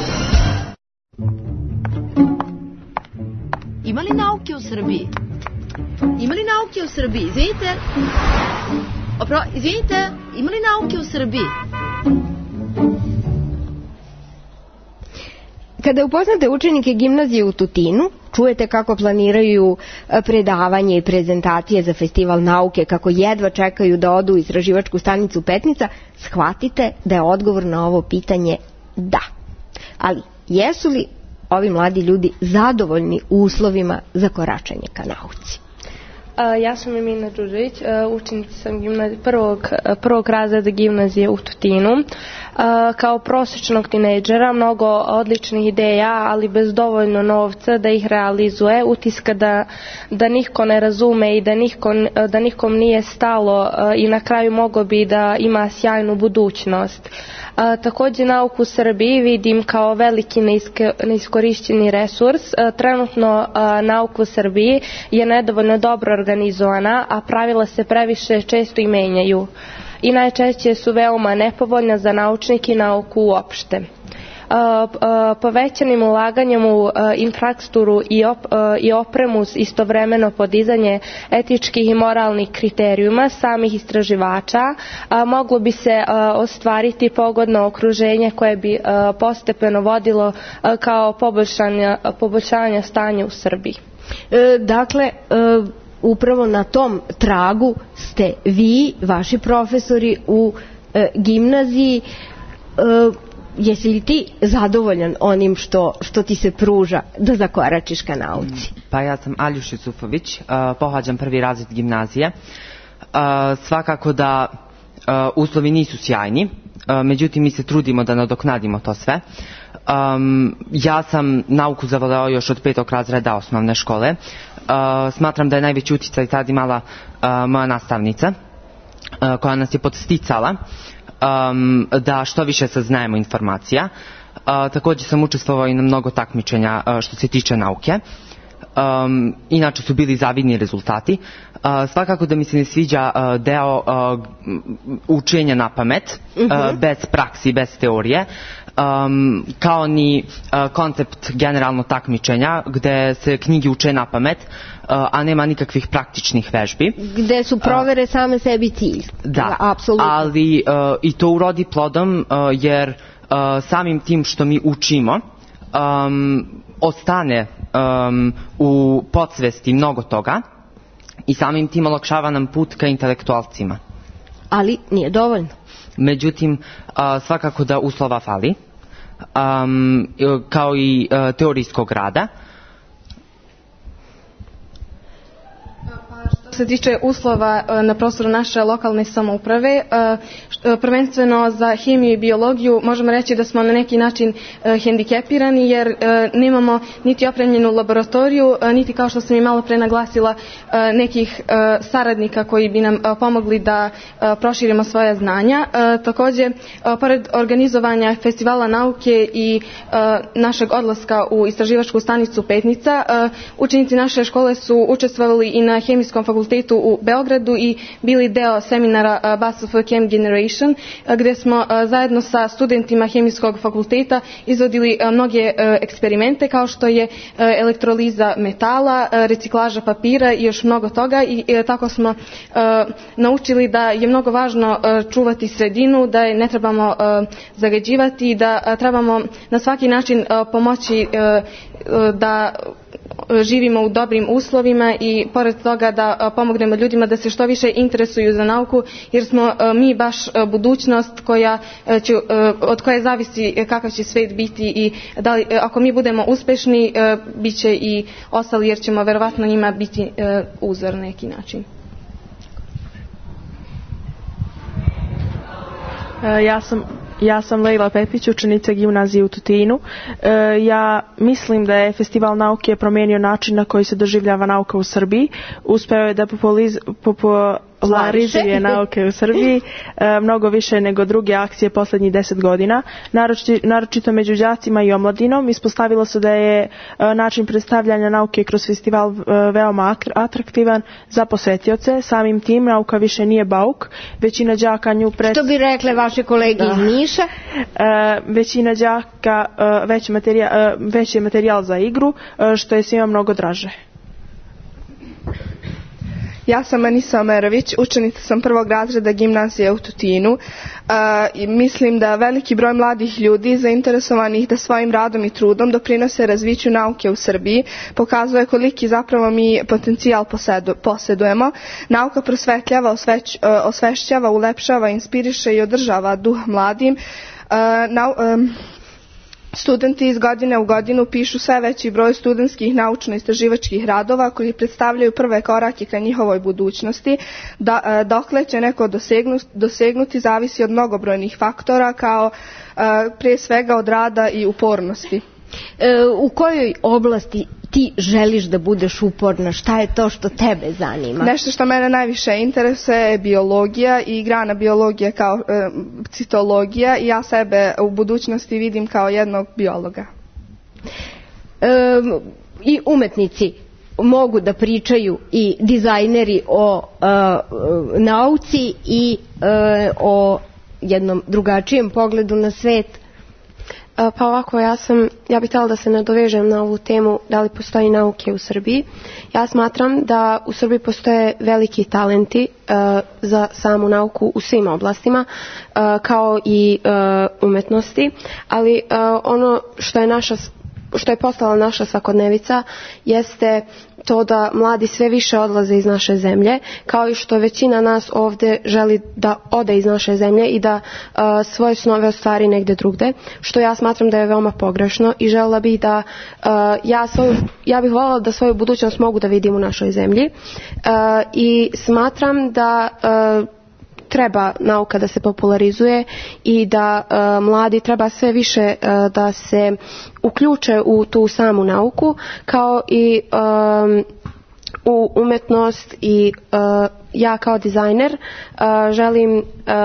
Ima li nauke u Srbiji? Ima li nauke u Srbiji? Izvinite. Opro, izvinite, ima li nauke u Srbiji?
Kada upoznate učenike gimnazije u Tutinu, čujete kako planiraju predavanje i prezentacije za festival nauke, kako jedva čekaju da odu u istraživačku stanicu Petnica, shvatite da je odgovor na ovo pitanje da. Ali jesu li ovi mladi ljudi zadovoljni uslovima za koračanje ka nauci?
Ja sam Emina Đuđević, učenica sam gimnazije, prvog, prvog razreda gimnazije u Tutinu. Kao prosječnog tinejdžera mnogo odličnih ideja, ali bez dovoljno novca da ih realizuje, utiska da, da niko ne razume i da, niko, da nikom nije stalo i na kraju mogo bi da ima sjajnu budućnost. A, također nauku u Srbiji vidim kao veliki neiske, neiskorišćeni resurs. A, trenutno a, nauka u Srbiji je nedovoljno dobro organizovana, a pravila se previše često i menjaju. I najčešće su veoma nepovoljna za naučnike i nauku uopšte. Uh, uh, povećanim ulaganjem u uh, infrastrukturu i, op, uh, i opremu istovremeno podizanje etičkih i moralnih kriterijuma samih istraživača uh, moglo bi se uh, ostvariti pogodno okruženje koje bi uh, postepeno vodilo uh, kao poboljšanje, poboljšanje stanja u Srbiji.
E, dakle, e, upravo na tom tragu ste vi, vaši profesori u e, gimnaziji. E, jesi li ti zadovoljan onim što, što ti se pruža da zakoračiš ka nauci?
Pa ja sam Aljuš Jusufović, uh, pohađam prvi razred gimnazije. Uh, svakako da uh, uslovi nisu sjajni, uh, međutim mi se trudimo da nadoknadimo to sve. Um, ja sam nauku zavoleo još od petog razreda osnovne škole. Uh, smatram da je najveći utjecaj tad imala uh, moja nastavnica uh, koja nas je podsticala um, da što više saznajemo informacija. Uh, također sam učestvovao i na mnogo takmičenja uh, što se tiče nauke. Um, inače su bili zavidni rezultati. Uh, svakako da mi se ne sviđa uh, deo uh, učenja na pamet, uh, bez praksi, bez teorije. Um, kao ni uh, koncept generalno takmičenja gde se knjige uče na pamet, uh, a nema nikakvih praktičnih vežbi.
Gde su provere uh, same sebi cilj.
Da,
apsolutno.
Ali uh, i to urodi plodom uh, jer uh, samim tim što mi učimo um, ostane um, u podsvesti mnogo toga i samim tim olakšava nam put ka intelektualcima.
Ali nije dovoljno.
Međutim, uh, svakako da uslova fali, um, kao i uh, teorijskog rada.
Što se tiče uslova na prostoru naše lokalne samouprave, prvenstveno za hemiju i biologiju možemo reći da smo na neki način hendikepirani jer nemamo niti opremljenu laboratoriju, niti kao što sam i malo pre naglasila nekih saradnika koji bi nam pomogli da proširimo svoje znanja. Također, pored organizovanja festivala nauke i našeg odlaska u istraživačku stanicu Petnica, učenici naše škole su učestvovali i na hemijskom fakultetu u Beogradu i bili deo seminara Battle for Chem Generation, gdje smo zajedno sa studentima hemijskog fakulteta izvodili mnoge eksperimente kao što je elektroliza metala, reciklaža papira i još mnogo toga i tako smo naučili da je mnogo važno čuvati sredinu, da je ne trebamo zagađivati, da trebamo na svaki način pomoći da živimo u dobrim uslovima i pored toga da pomognemo ljudima da se što više interesuju za nauku jer smo mi baš budućnost koja će, od koje zavisi kakav će svijet biti i da li, ako mi budemo uspješni bit će i ostali jer ćemo verovatno njima biti uzor na neki način. Ja sam Ja sam Lejla Pepić, učenica gimnazije u Tutinu. E, ja mislim da je Festival nauke promijenio način na koji se doživljava nauka u Srbiji. Uspeo je da populiz, popularizuje nauke u Srbiji e, mnogo više nego druge akcije posljednjih deset godina, naročito, naročito među đacima i omladinom. Ispostavilo se da je e, način predstavljanja nauke kroz festival e, veoma atraktivan za posvetioce. Samim tim nauka više nije bauk, većina đaka nju pred...
Što bi rekle vaše kolege iz Niša?
E, većina đaka e, već, materijal, e, već je materijal za igru, e, što je svima mnogo draže.
Ja sam Anisa Omerović, učenica sam prvog razreda gimnazije u Tutinu. Uh, i mislim da veliki broj mladih ljudi zainteresovanih da svojim radom i trudom doprinose razviću nauke u Srbiji pokazuje koliki zapravo mi potencijal posedu, posedujemo. Nauka prosvetljava, osveć, uh, osvešćava, ulepšava, inspiriše i održava duh mladim. Uh, nau, um, Studenti iz godine u godinu pišu sve veći broj studentskih naučno-istraživačkih radova koji predstavljaju prve korake ka njihovoj budućnosti. Da, dokle će neko dosegnuti, dosegnuti zavisi od mnogobrojnih faktora kao prije svega od rada i upornosti.
E, u kojoj oblasti ti želiš da budeš uporna? Šta je to što tebe zanima?
Nešto što mene najviše interesuje je biologija i grana biologije kao e, citologija i ja sebe u budućnosti vidim kao jednog biologa.
E, I umetnici mogu da pričaju i dizajneri o e, nauci i e, o jednom drugačijem pogledu na svet.
Pa ovako, ja sam, ja bih htjela da se nadovežem na ovu temu da li postoji nauke u Srbiji. Ja smatram da u Srbiji postoje veliki talenti uh, za samu nauku u svim oblastima, uh, kao i uh, umetnosti, ali uh, ono što je naša što je postala naša svakodnevica jeste to da mladi sve više odlaze iz naše zemlje, kao i što većina nas ovdje želi da ode iz naše zemlje i da uh, svoje snove ostvari negdje drugde, što ja smatram da je veoma pogrešno i željela bih da uh, ja, svoju, ja bih voljela da svoju budućnost mogu da vidim u našoj zemlji uh, i smatram da uh, treba nauka da se popularizuje i da uh, mladi treba sve više uh, da se uključe u tu samu nauku, kao i um, u umetnost i uh, ja kao dizajner uh, želim uh,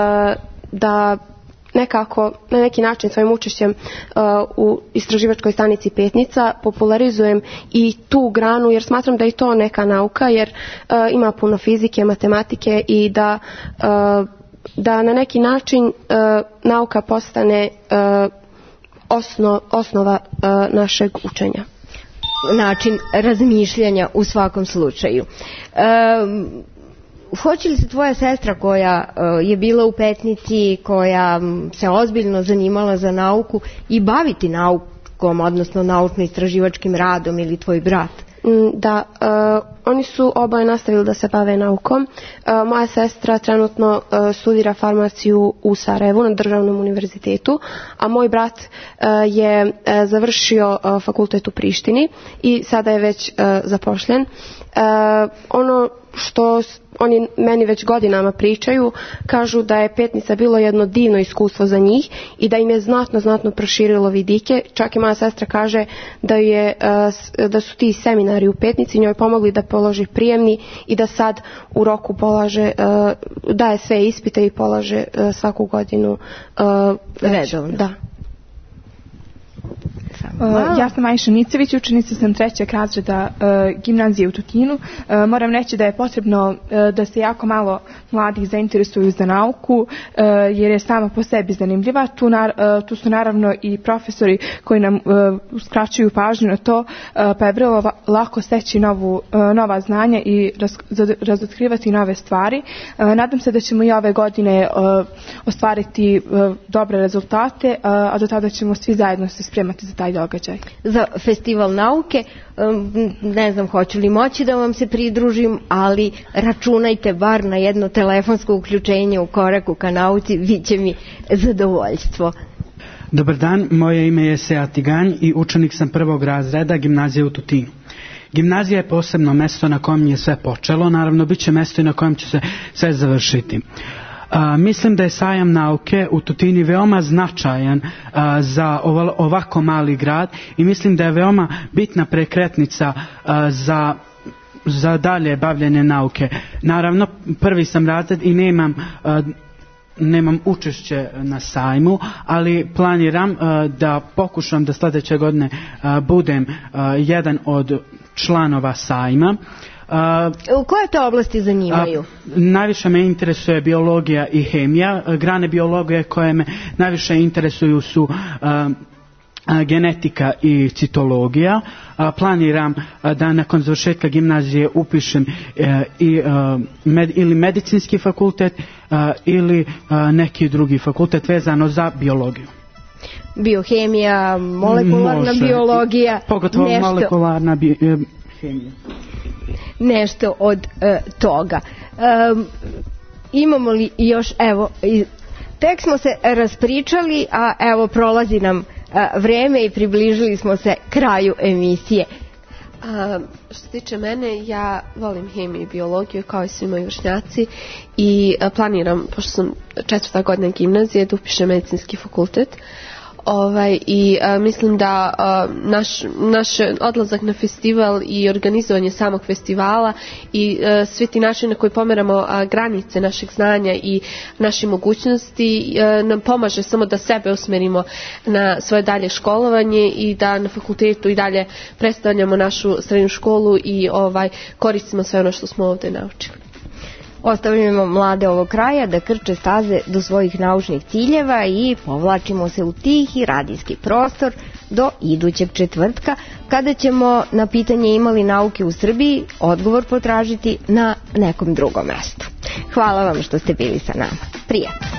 da nekako, na neki način svojim učešćem uh, u istraživačkoj stanici Petnica popularizujem i tu granu, jer smatram da je to neka nauka, jer uh, ima puno fizike, matematike i da, uh, da na neki način uh, nauka postane uh, osno, osnova uh, našeg učenja.
Način razmišljanja u svakom slučaju. Um, Hoće li se tvoja sestra koja uh, je bila u Petnici, koja um, se ozbiljno zanimala za nauku i baviti naukom, odnosno naučno-istraživačkim radom, ili tvoj brat?
Da, uh, oni su oboje nastavili da se bave naukom. Uh, moja sestra trenutno uh, studira farmaciju u Sarajevu na državnom univerzitetu, a moj brat uh, je uh, završio uh, fakultet u Prištini i sada je već uh, zapošljen. Uh, ono što oni meni već godinama pričaju, kažu da je Petnica bilo jedno divno iskustvo za njih i da im je znatno, znatno proširilo vidike. Čak i moja sestra kaže da, je, da su ti seminari u Petnici njoj pomogli da položi prijemni i da sad u roku polaže, daje sve ispite i polaže svaku godinu
redovno.
Da.
Uh, ja sam Ajša Nicević, učenica sam trećeg razreda uh, gimnazije u Tutinu. Uh, moram reći da je potrebno uh, da se jako malo mladih zainteresuju za nauku, uh, jer je sama po sebi zanimljiva. Tu, nar, uh, tu su naravno i profesori koji nam uh, uskraćuju pažnju na to, uh, pa je vrlo lako steći novu, uh, nova znanja i raz, razotkrivati nove stvari. Uh, nadam se da ćemo i ove godine uh, ostvariti uh, dobre rezultate, uh, a do tada ćemo svi zajedno se spremati za taj događaj.
Za festival nauke, ne znam hoću li moći da vam se pridružim, ali računajte bar na jedno telefonsko uključenje u Koraku ka nauci, bit će mi zadovoljstvo.
Dobar dan, moje ime je Seja Tiganj i učenik sam prvog razreda gimnazije u Tutinu. Gimnazija je posebno mesto na kojem je sve počelo, naravno bit će mesto i na kojem će se sve završiti. Uh, mislim da je sajam nauke u Tutini veoma značajan uh, za ovako mali grad i mislim da je veoma bitna prekretnica uh, za za dalje bavljenje nauke. Naravno, prvi sam razred i nemam uh, nemam učešće na sajmu, ali planiram uh, da pokušam da sljedeće godine uh, budem uh, jedan od članova sajma. Uh,
U koje te oblasti zanimaju?
Uh, najviše me interesuje biologija i hemija. Uh, grane biologije koje me najviše interesuju su uh, genetika i citologija. Planiram da nakon završetka gimnazije upišem i med, ili medicinski fakultet ili neki drugi fakultet vezano za biologiju.
Biohemija, molekularna
Može.
biologija,
Pogotovo
nešto,
molekularna bi, hemija.
Nešto od e, toga. E, imamo li još, evo, i, tek smo se raspričali, a evo prolazi nam vreme i približili smo se kraju emisije.
A, što se tiče mene, ja volim hemiju i biologiju kao i svi moji vršnjaci i a, planiram, pošto sam četvrta godina gimnazije, da upišem medicinski fakultet. Ovaj, i a, mislim da a, naš, naš odlazak na festival i organizovanje samog festivala i a, svi ti načini na koji pomeramo a, granice našeg znanja i naše mogućnosti a, nam pomaže samo da sebe usmerimo na svoje dalje školovanje i da na fakultetu i dalje predstavljamo našu srednju školu i ovaj, koristimo sve ono što smo ovdje naučili.
Ostavljamo mlade ovog kraja da krče staze do svojih naučnih ciljeva i povlačimo se u tihi radijski prostor do idućeg četvrtka, kada ćemo na pitanje imali nauke u Srbiji odgovor potražiti na nekom drugom mjestu. Hvala vam što ste bili sa nama. Prijatno.